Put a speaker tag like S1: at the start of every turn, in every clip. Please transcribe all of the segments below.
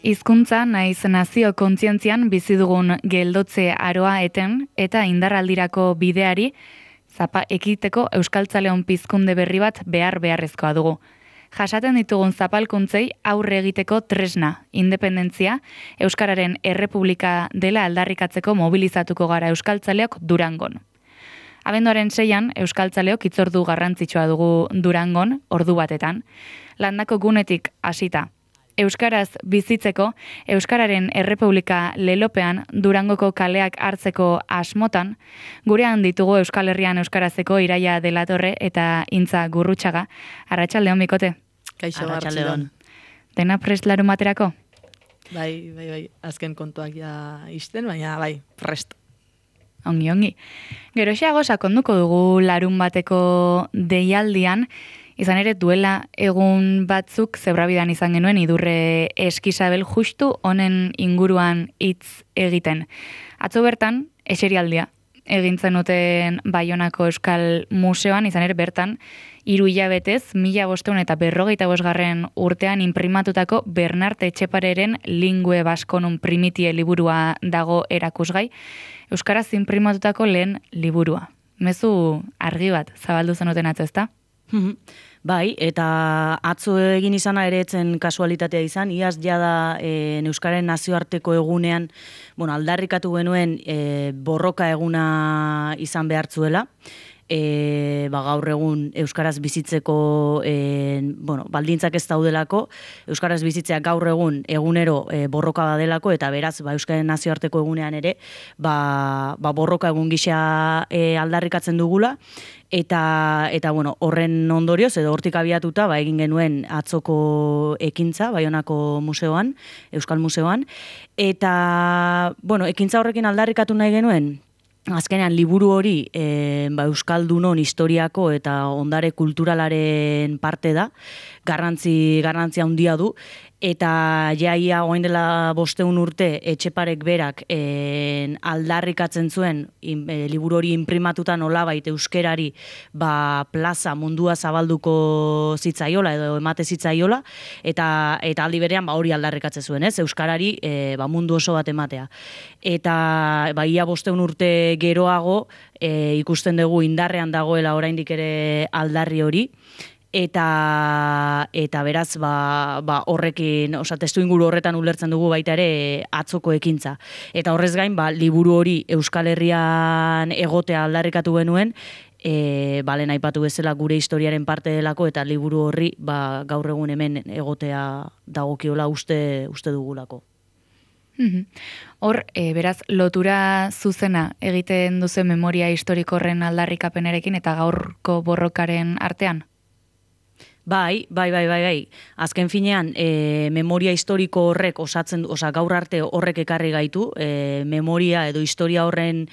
S1: Hizkuntza naiz nazio kontzientzian bizi dugun geldotze aroa eten eta indarraldirako bideari ekiteko euskaltzaleon pizkunde berri bat beharrezkoa dugu. Jasaten ditugun zapalkuntzei aurre egiteko tresna, independentzia, Euskararen Errepublika dela aldarrikatzeko mobilizatuko gara euskaltzaleok Durangon. Abenduaren 6an, euskaltzaleok hitzordu garrantzitsua dugu Durangon, ordu batetan. Landako gunetik hasita. Euskaraz bizitzeko, Euskararen Errepublika lelopean Durangoko kaleak hartzeko asmotan, gurean ditugu Euskal Herrian euskarazeko Iraia Delatorre eta Intza Gurrutxaga. Arratsaldeon bikote.
S2: Kaixo, arratsaldeon.
S1: Dena prest larun baterako?
S2: Bai. Azken kontuak ja isten, baina bai, prest.
S1: Ongi. Geroxeago sakonduko dugu larun bateko deialdian, izan ere duela egun batzuk zebrabidan izan genuen Idurre Eskisabel justu honen inguruan hitz egiten. Atzo bertan, eserialdia egin zenuten Baionako Euskal Museoan, izan ere bertan, 3 hilabetez, 1555 urtean inprimatutako Bernart Etxepareren Lingue Basconum Primitie liburua dago erakusgai, euskaraz inprimatutako lehen liburua. Mezu argi bat zabaldu zenuten atzo, ezta?
S3: Bai, eta atzo egin izana ere etzen kasualitatea izan, iaz jada Euskaren nazioarteko egunean, aldarrikatu genuen borroka eguna izan behartzuela, gaur egun euskaraz bizitzeko baldintzak ez daudelako, euskaraz bizitzeak gaur egun egunero borroka badelako, eta beraz Euskaren nazioarteko egunean ere borroka egun gisa aldarrikatzen dugula, eta horren ondorioz edo hortik abiatuta egin genuen atzoko ekintza Baionako museoan, Euskal Museoan, eta ekintza horrekin aldarrikatu nahi genuen azkenean liburu hori Euskaldunon historiako eta ondare kulturalaren parte da, garrantzia handia du, eta jaia orain dela 500 urte Etxeparek berak aldarrikatzen zuen liburu hori inprimatuta nolabait euskerari plaza mundua zabalduko zitzaiola edo emate zitzaiola, eta aldi berean hori aldarrikatzen zuen, euskarari mundu oso bat ematea. Eta ia 500 urte geroago ikusten dugu indarrean dagoela oraindik ere aldarri hori, eta beraz horrekin, testuinguru horretan ulertzen dugu baita ere atzoko ekintza. Eta horrez gain, liburu hori Euskal Herrian egotea aldarrikatu genuen, lehen aipatu bezala gure historiaren parte delako, eta liburu horri gaur egun hemen egotea dagokiola uste dugulako.
S1: Hor, beraz, lotura zuzena egiten duzen memoria historiko horren aldarrikapenarekin eta gaurko borrokaren artean?
S3: Bai. Azken finean, memoria historiko horrek gaur arte horrek ekarri gaitu, memoria edo historia horren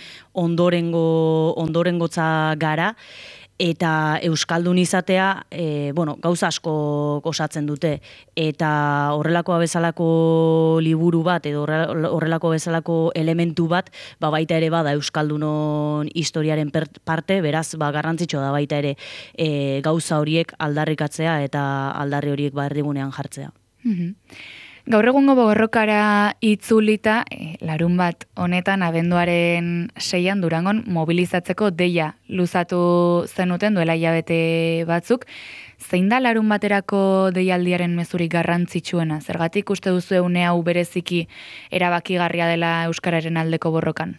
S3: ondorengotza gara, eta euskaldun izatea, gauza asko osatzen dute, eta horrelako bezalako liburu bat edo horrelako bezalako elementu bat baita ere bada euskaldunon historiaren parte, beraz garrantzitsua da baita ere gauza horiek aldarrikatzea eta aldarri horiek erdigunean jartzea.
S1: Gaur egungo borrokara itzulita, larun bat honetan abenduaren 6an Durangon mobilizatzeko deia luzatu zenuten duela hilabete batzuk. Zein da larun baterako deialdiaren mezurik garrantzitsuena? Zergatik uste duzu une hau bereziki erabakigarria dela euskararen aldeko borrokan?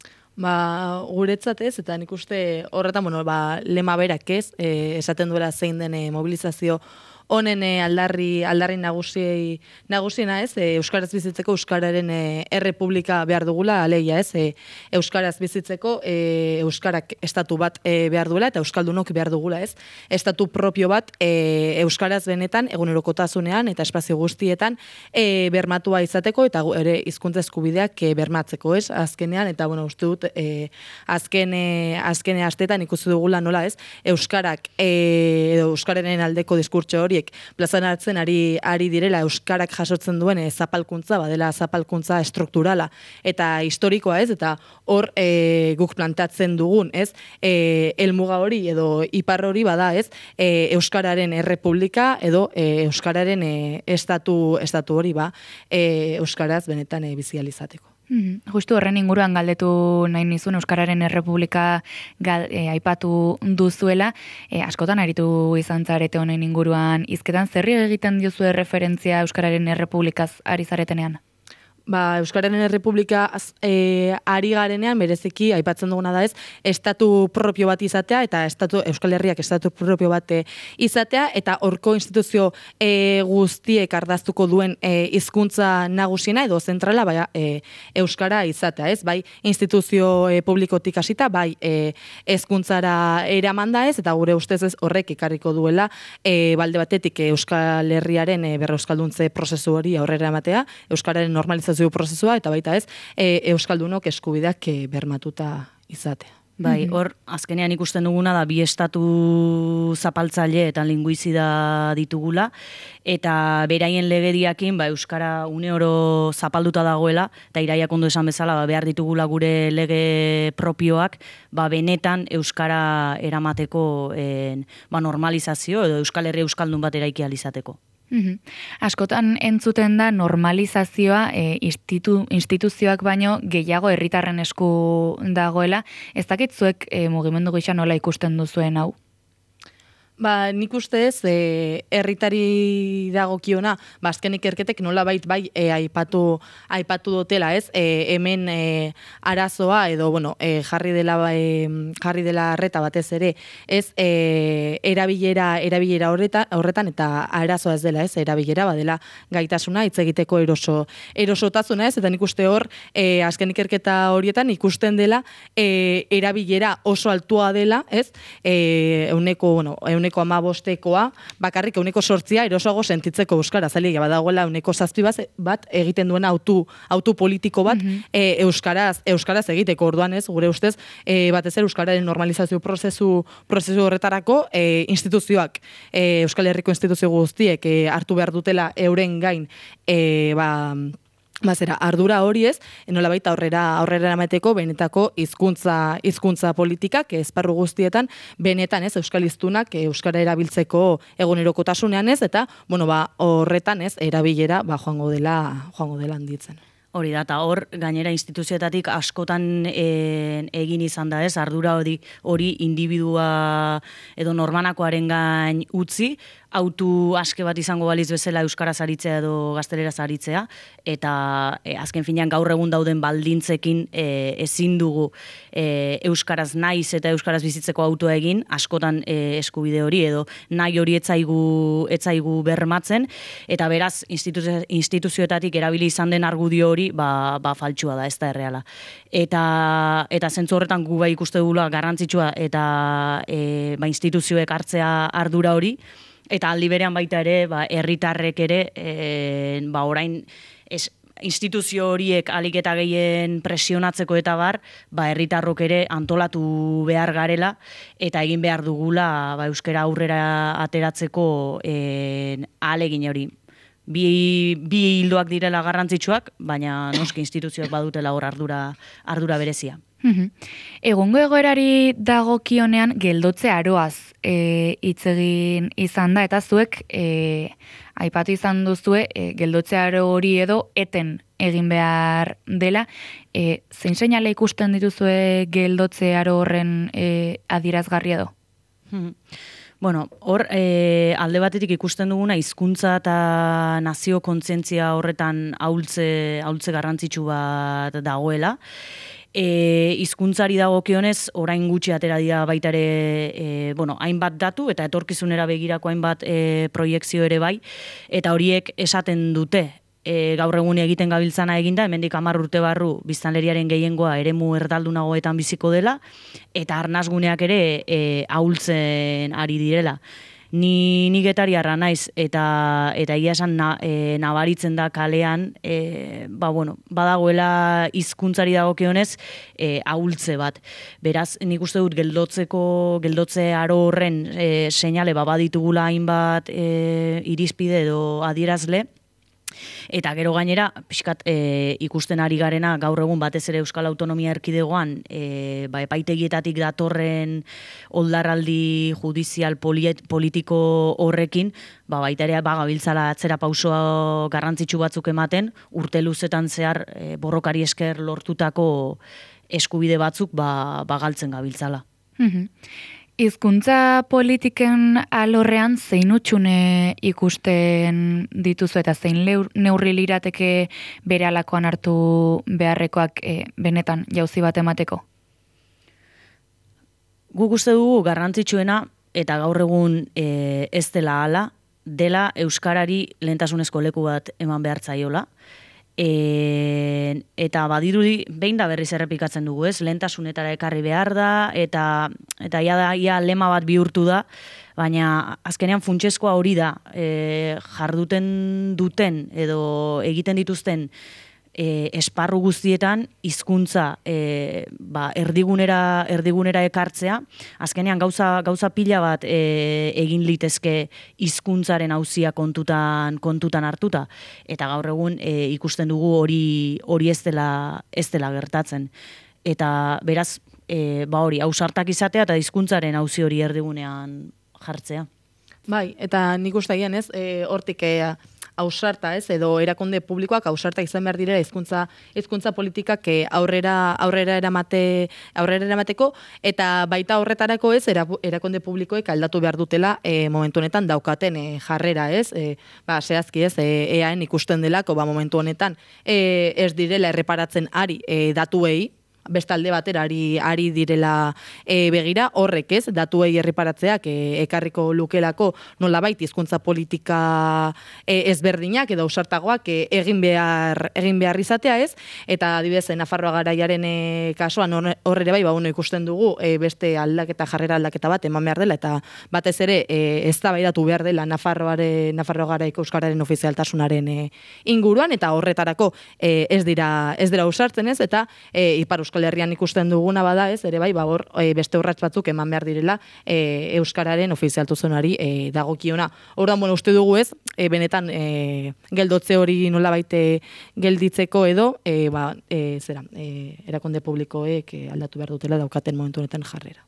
S2: Guretzat ez, eta nik uste horretan, lema berak ez, esaten duela zein den mobilizazio honen aldarri nagusiena ez, euskaraz bizitzeko Euskararen Errepublika behar dugula, alegia ez, euskaraz bizitzeko euskarak estatu bat behar duela eta euskaldunok behar dugula ez, estatu propio bat euskaraz benetan egunerokotasunean eta espazio guztietan bermatua izateko eta ere hizkuntza eskubideak bermatzeko ez, azkenean, eta uste dut azken astetan ikusi dugula nola ez, euskarak edo euskararen aldeko diskurtso hori horiek plazan hartzen ari direla euskarak jasotzen duen zapalkuntza, badela zapalkuntza strukturala eta historikoa, ez? Eta hor guk plantatzen dugun, ez? Helmuga hori edo ipar hori bada, ez? Euskararen errepublika edo euskararen estatu hori euskaraz benetan bizializateko.
S1: Justu horren inguruan galdetu nahi nizun Euskararen Errepublika aipatu duzuela, askotan aritu izan zarete honen inguruan, hizketan zerri egiten diozue referentzia Euskararen Errepublikaz ari zaretenean?
S2: Euskararen Errepublika ari garenean, bereziki, aipatzen duguna da ez, estatu propio bat izatea, eta Euskal Herriak estatu propio bat izatea, eta horko instituzio guztiek ardaztuko duen hizkuntza nagusiena, edo zentrala, Euskara izatea, ez? Bai, instituzio publikotik hasita, bai, hezkuntzara eramanda ez, eta gure ustez ez horrek ekarriko duela, balde batetik Euskal Herriaren berreuskalduntze prozesu hori aurrera ematea, Euskararen normalizazio prozesua, eta baita ez, euskaldunok eskubideak bermatuta izatea.
S3: Bai, hor, azkenean ikusten duguna da bi estatu zapaltzaile eta linguizida ditugula, eta beraien legediakin euskara une oro zapalduta dagoela, eta Iraiak ondo esan bezala behar ditugula gure lege propioak, benetan euskara eramateko normalizazio edo Euskal Herria euskaldun bat eraiki ahal izateko.
S1: Askotan entzuten da normalizazioa instituzioak baino gehiago herritarren esku dagoela. Ez dakit zuek mugimendu gisa nola ikusten duzuen hau?
S2: Nik uste ez, herritari dagokiona, azken ikerketek nolabait aipatu dutela, ez? Hemen arazoa edo, jarri dela arreta batez ere, ez? Erabilera horretan eta arazoa ez dela, ez? Erabilera badela gaitasuna hitz egiteko erosotasuna, ez? Eta nik uste hor, azken ikerketa horietan ikusten dela erabilera oso altua dela, ez? Euneko 15koa, bakarrik 8 erosoago sentitzeko euskara, zailegia badagoela 7 bat egiten duena autu politiko bat euskaraz egiteko, orduan ez, gure ustez, batez ere euskararen normalizazio prozesu horretarako instituzioak, Euskal Herriko instituzio guztiek hartu behar dutela euren gain ardura hori ez, nolabait aurrera eramateko benetako hizkuntza politikak esparru guztietan benetan ez euskal hiztunak euskara erabiltzeko egunerokotasunean ez, eta horretan ez erabilera joango dela handitzen.
S3: Hori da, eta hor, gainera instituzioetatik askotan egin izan da ez, ardura hori individua edo normanakoaren gain utzi, autu aske bat izango baliz bezala euskaraz aritzea edo gazteleraz aritzea, eta azken finean gaur egun dauden baldintzekin ezin dugu euskaraz naiz eta euskaraz bizitzeko autua egin, askotan eskubide hori edo nahi hori etzaigu bermatzen, eta beraz instituzioetatik erabili izan den argudio hori faltsua da, ez da erreala. Eta zentzu horretan gu ikuste dugula garrantzitsua eta instituzioek hartzea ardura hori, eta aldi berean baita ere, herritarrek ere, orain instituzio horiek alik eta gehien presionatzeko eta herritarrok ere antolatu behar garela, eta egin behar dugula euskara aurrera ateratzeko ahalegin hori. Bi hildoak direla garrantzitsuak, baina noski instituzioak badutela hor ardura berezia.
S1: Egungo egoerari dagokionean geldotze aroaz hitz egin izan da, eta zuek aipatu izan duzue geldotze aro hori edo eten egin behar dela. Zein seinale ikusten dituzue geldotze aro horren adierazgarri edo?
S3: Hor, alde batetik ikusten duguna hizkuntza eta nazio kontzientzia horretan ahultze garrantzitsu bat dagoela. Hizkuntzari dagokionez orain gutxi atera dira baita ere hainbat datu eta etorkizunera begirako hainbat proiekzio ere bai, eta horiek esaten dute gaur egun egiten gabiltzana eginda, hemendik 10 urte barru biztanleriaren gehiengoa eremu erdaldunagoetan biziko dela, eta arnasguneak ere ahultzen ari direla. Ni getariarra naiz eta egia esan nabaritzen da kalean, badagoela hizkuntzari dagokionez ahultze bat. Beraz, nik uste dut geldotze aro horren seinale baditugula hainbat irizpide edo adierazle. Eta gero gainera, pixkat ikusten ari garena gaur egun batez ere Euskal Autonomia Erkidegoan epaitegietatik datorren oldarraldi judizial politiko horrekin, baita ere gabiltzala atzera pauso garrantzitsu batzuk ematen, urte luzetan zehar borrokari esker lortutako eskubide batzuk galtzen gabiltzala.
S1: Hizkuntza politiken alorrean zein utxune ikusten dituzu eta zein neurri lirateke berehalakoan hartu beharrekoak benetan jauzi bat emateko?
S3: Guk uste dugu garrantzitsuena eta gaur egun ez dela hala, dela euskarari lehentasunezko leku bat eman behar zaiola. Eta badirudi behin da berriz errepikatzen dugu, lehentasunetara ekarri behar da, eta ia lema bat bihurtu da, baina azkenean funtsezkoa hori da, jarduten duten edo egiten dituzten esparru guztietan hizkuntza erdigunera ekartzea, azkenean gauza pila bat egin litezke hizkuntzaren auzia kontutan hartuta, eta gaur egun ikusten dugu hori ez dela gertatzen. Eta beraz, ausartak izatea eta hizkuntzaren auzi hori erdigunean jartzea.
S2: Bai, eta nik uste gian hortik ausarta, edo erakunde publikoak ausarta izan behar direla hizkuntza politikak aurrera eramateko, eta baita horretarako erakunde publikoek aldatu behar dutela momentu honetan daukaten jarrera, zehazki EAN ikusten delako momentu honetan ez direla erreparatzen ari datuei, bestalde batera ari direla begira, horrek datuei erreparatzeak ekarriko lukelako nolabait hizkuntza politika ezberdinak edo ausartagoak egin behar izatea eta adibidez Nafarroa Garaiaren kasuan horre bai ikusten dugu beste jarrera aldaketa bat eman behar dela eta batez ere eztabaidatu behar dela Nafarroa Garaiko euskararen ofizialtasunaren inguruan eta horretarako ez dira ausartzen eta Ipar Euskal Herrian ikusten duguna bada ere bai, beste urrats batzuk eman behar direla euskararen ofizialtasunari dagokiona. Orduan, uste dugu benetan geldotze hori nolabait gelditzeko edo erakunde publikoek aldatu behar dutela daukaten momentu honetan jarrera.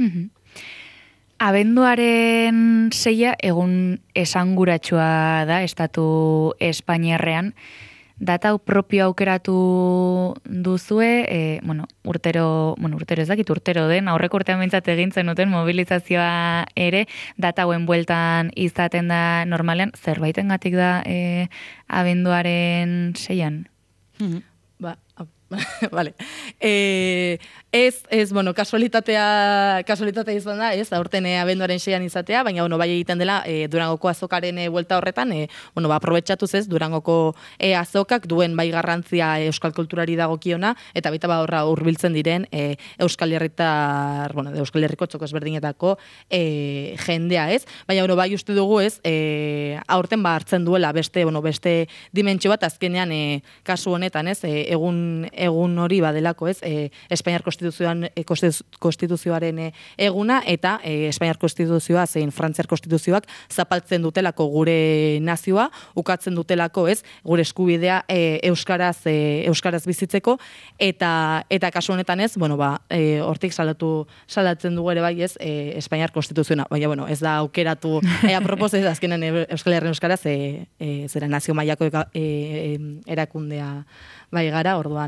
S1: Abenduaren 6 egun esanguratsua da estatu Espainiarrean. Data propio aukeratu duzue, urtero ez dakit urtero den, aurreko urtean bintzat egin zenuten mobilizazioa ere, data hauen bueltan izaten da normalean, zerbaitengatik da abenduaren 6-an?
S2: Vale. Kasualitatea izan da, aurten abenduaren 6-an izatea, baina bai egiten dela Durangoko azokaren buelta horretan, aprobetxatuz Durangoko azokak duen bai garrantzia euskal kulturari dagokiona, eta baita horra hurbiltzen diren Euskal Herriko txoko ezberdinetako jendea, baina bai uste dugu aurten hartzen duela beste dimentsio bat azkenean kasu honetan, egun hori badelako, Espainiar Konstituzioaren eguna eta Espainiar Konstituzioa zein Frantziar Konstituzioak zapaltzen dutelako gure nazioa, ukatzen dutelako, gure eskubidea euskaraz bizitzeko eta kasu honetan hortik salatzen dugu ere bai, Espainiar Konstituzioa, baina ez da aukeratu apropos azkenen Euskal Herrian euskaraz zera nazio mailako erakundea bai gara, orduan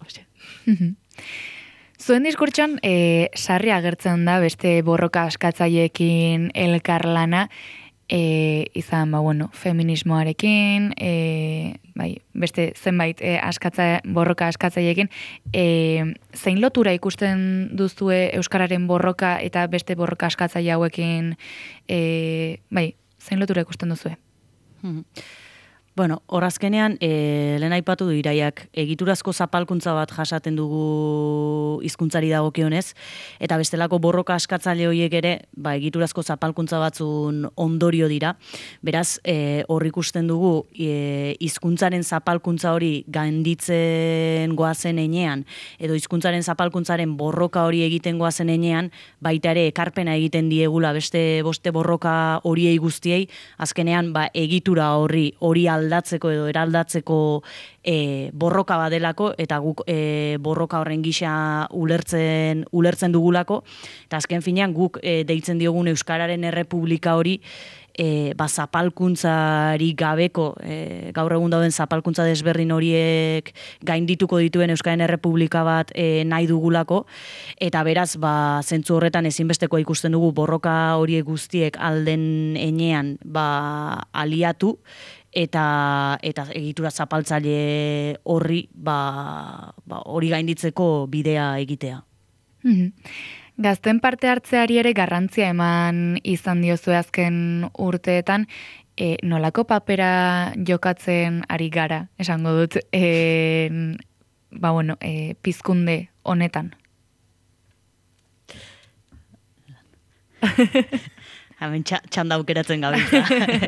S1: Zuen diskurtsoan sarri agertzen da beste borroka askatzaileekin elkarlana, izan feminismoarekin, beste zenbait borroka askatzaileekin, zein lotura ikusten duzue euskararen borroka eta beste borroka askatzaile hauekin, zein lotura ikusten duzue?
S3: Bueno, horazkenean, lehen aipatu du Iraiak, egiturazko zapalkuntza bat jasaten dugu hizkuntzari dagokionez, eta bestelako borroka askatzaile horiek ere, egiturazko zapalkuntza batzun ondorio dira. Beraz, hor ikusten dugu, hizkuntzaren zapalkuntza hori gainditzen goazen enean, edo hizkuntzaren zapalkuntzaren borroka hori egiten goazen enean, baita ere ekarpena egiten diegula beste boste borroka horiei guztiei, azkenean egitura hori aldatzeko edo eraldatzeko borroka badelako, eta guk borroka horren gisa ulertzen dugulako, eta azken finean guk deitzen diogun Euskararen Errepublika hori zapalkuntzari gabeko, gaur egun dauden zapalkuntza desberdin horiek gaindituko dituen Euskararen Errepublika bat nahi dugulako, eta beraz, zentzu horretan ezinbestekoa ikusten dugu borroka horiek guztiek alden enean aliatu, eta egitura zapaltzaile horri hori gainditzeko bidea egitea.
S1: Gazten parte hartzeari ere garrantzia eman izan diozue azken urteetan, nolako papera jokatzen ari gara, esango dut, pizkunde honetan?
S3: Hemen txanda aukeratzen gabiltza.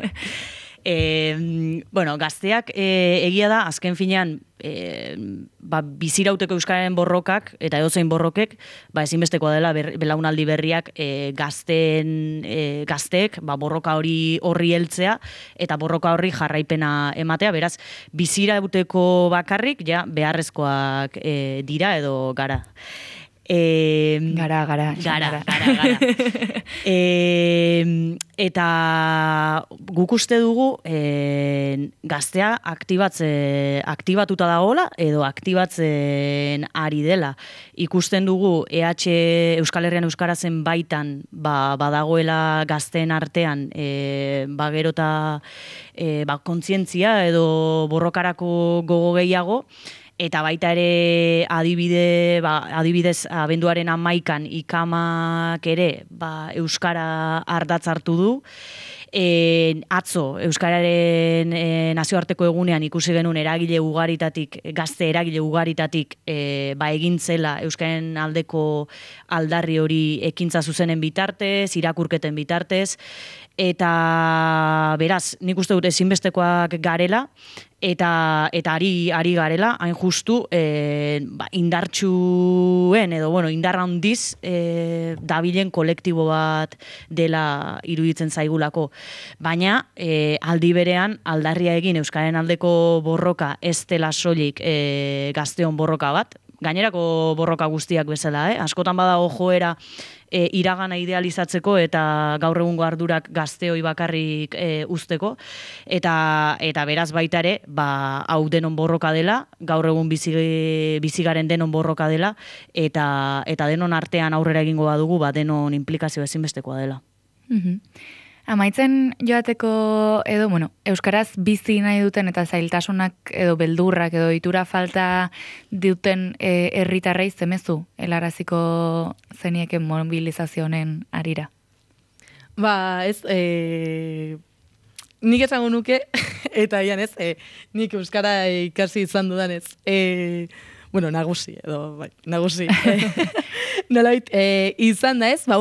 S3: Gazteak egia da, azken finean, bizirauteko Euskararen borrokak, eta edozein borrokek, ezinbestekoa dela belaunaldi berriak gazteek borroka horri heltzea, eta borroka horri jarraipena ematea, beraz, bizirauteko bakarrik, beharrezkoak dira edo gara.
S1: Gara.
S3: Eta guk uste dugu gaztea aktibatuta dagoela edo aktibatzen ari dela. Ikusten dugu Euskal Herrian euskarazen baitan badagoela gazteen artean gero eta kontzientzia edo borrokarako gogo gehiago, eta baita ere adibidez abenduaren 11an ikamak ere euskara ardatz hartu du. Atzo Euskararen nazioarteko egunean ikusi genuen gazte eragile ugaritatik egin zela Euskaren aldeko aldarri hori ekintza zuzenen bitartez, irakurketen bitartez, eta beraz, nik uste dut ezinbestekoak garela, eta ari garela, hain justu indartsuen edo indar handiz dabilen kolektibo bat dela iruditzen zaigulako. Baina aldi berean aldarria egin Euskaren aldeko borroka ez dela soilik gazteon borroka bat, gainerako borroka guztiak bezala, askotan badago joera iragana idealizatzeko eta gaur egungo ardurak gazteoi bakarrik uzteko, eta beraz baita ere, hau denon borroka dela, gaur egun bizigaren denon borroka dela, eta denon artean aurrera egingo badugu, denon implikazio ezinbestekoa dela.
S1: Amaitzen joateko edo, euskaraz bizi nahi duten eta zailtasunak edo beldurrak edo itura falta duten herritarrei zemezu helaraziko zenieken mobilizazioen arira?
S2: Nik esango nuke, eta ian nik euskara ikasi izan dudanez, nagusi, edo, nagusi. Nolabait, izan da ez,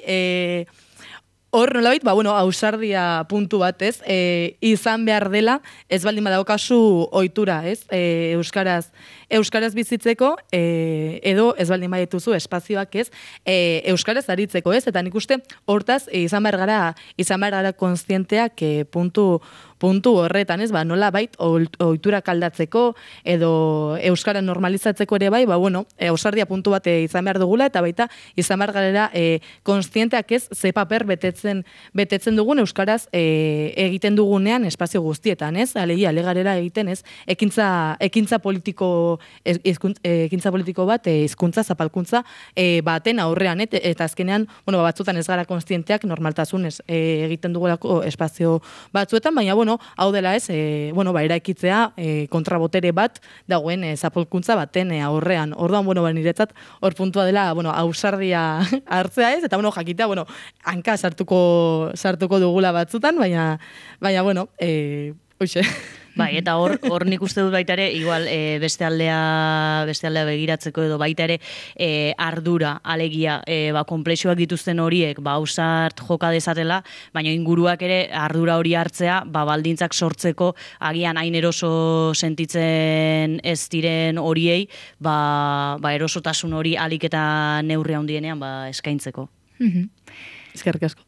S2: hor nolabait, ausardia puntu bat, izan behar dela, ez baldin badaukazu ohitura, euskaraz bizitzeko, edo ez baldin badituzu espazioak, euskaraz aritzeko, eta nik uste hortaz izan behar gara kontzienteak puntu horretan, nola bait ohiturak aldatzeko edo euskara normalizatzeko ere ausardia puntu bat izan behar dugula, eta baita izan behar gara kontzienteak ze paper betetzen dugun euskaraz egiten dugunean espazio guztietan, alegarera egiten, ekintza politiko bat, hizkuntza zapalkuntza baten aurrean, eta azkenean, batzutan ez gara kontzienteak normaltasunez egiten dugulako espazio batzuetan, baina, hau dela eraikitzea kontrabotere bat dagoen zapalkuntza baten aurrean. Orduan, niretzat, hor puntua dela, ausardia hartzea eta, jakitea, hanka sartuko dugula batzutan, baina, hoxe.
S3: Bai, eta hor nik uste dut baita ere, igual beste aldea begiratzeko edo baita ere ardura, alegia, konplexuak dituzten horiek, ausart joka dezatela, baina inguruak ere ardura hori hartzea, baldintzak sortzeko agian hain eroso sentitzen ez diren horiei, erosotasun hori alik eta neurri handienean eskaintzeko.
S2: Eskerrik asko.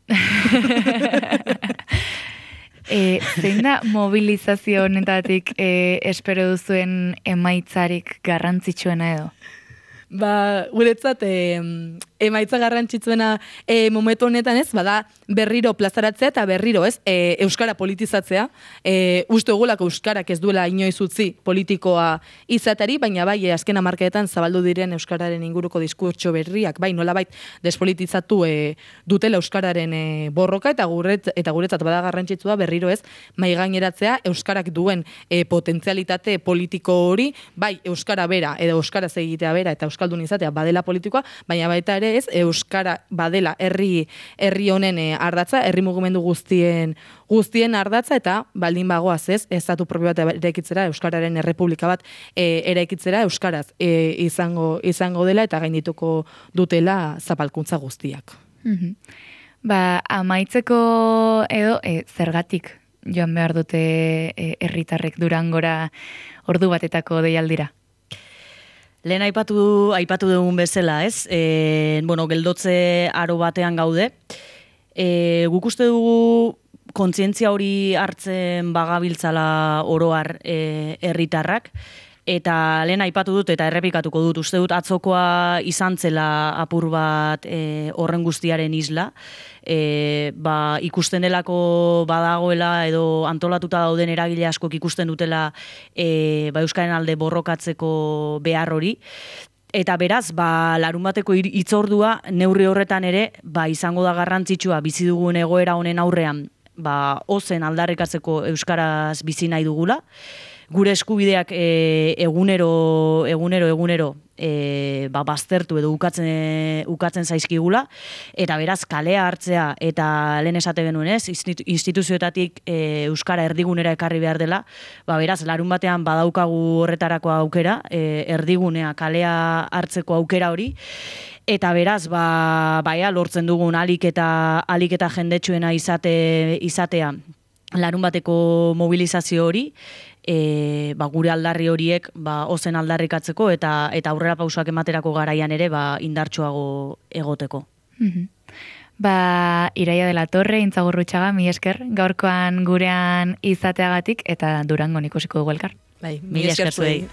S1: Zein da mobilizazio honetatik espero duzuen emaitzarik garrantzitsuena edo?
S2: Guretzat, emaitza garrantzitsuena momentu honetan ez, bada berriro plazaratzea eta berriro ez, euskara politizatzea. Uste dugulako euskarak ez duela inoiz utzi politikoa izatari, baina bai, azken hamarkadetan zabaldu diren euskararen inguruko diskurtso berriak, bai, nolabait despolitizatu dutela euskararen borroka, eta guretzat bada garrantzitsua berriro ez, maigaineratzea euskarak duen potentzialitate politiko hori, bai, euskara bera, edo euskaraz egitea bera, eta euskaldun izatea badela politikoa, baina baita ere ez, euskara badela herri honen ardatza, herri mugimendu guztien ardatza, eta baldin bagoaz ez, estatu propio bat eraikitzera, euskararen errepublika bat eraikitzera, euskaraz izango dela, eta gaindituko dutela zapalkuntza guztiak.
S1: Amaitzeko edo zergatik joan behar dute herritarrek Durangora ordu batetako deialdira?
S3: Lehen aipatu dugun bezala, ez? Geldotze aro batean gaude. Guk uste dugu kontzientzia hori hartzen bagabiltzala oroar herritarrak, eta lehen aipatu dut eta errepikatuko dut, uste dut atzokoa izan zela apur bat horren guztiaren isla, ikusten delako badagoela edo antolatuta dauden eragile askok ikusten dutela Euskaren alde borrokatzeko behar hori. Eta beraz, larunbateko hitzordua neurri horretan ere, izango da garrantzitsua bizi dugun egoera honen aurrean, ozen aldarrikatzeko euskaraz bizi nahi dugula. Gure eskubideak egunero baztertu edo ukatzen zaizkigula, eta beraz kalea hartzea eta lehen esate genuen ez, instituzioetatik euskara erdigunera ekarri behar dela, beraz larun batean badaukagu horretarako aukera, erdigunea kalea hartzeko aukera hori, eta beraz lortzen dugun alik eta jendetsuena izatea larun bateko mobilizazio hori, gure aldarri horiek ozen aldarrikatzeko eta aurrera pausoak ematerako garaian ere indartsuago egoteko.
S1: Iraia de la Torre, Intzagurrutxaga, mi esker, gaurkoan gurean izateagatik eta Durangon ikusiko dugu elkar.
S2: Mi esker zuei.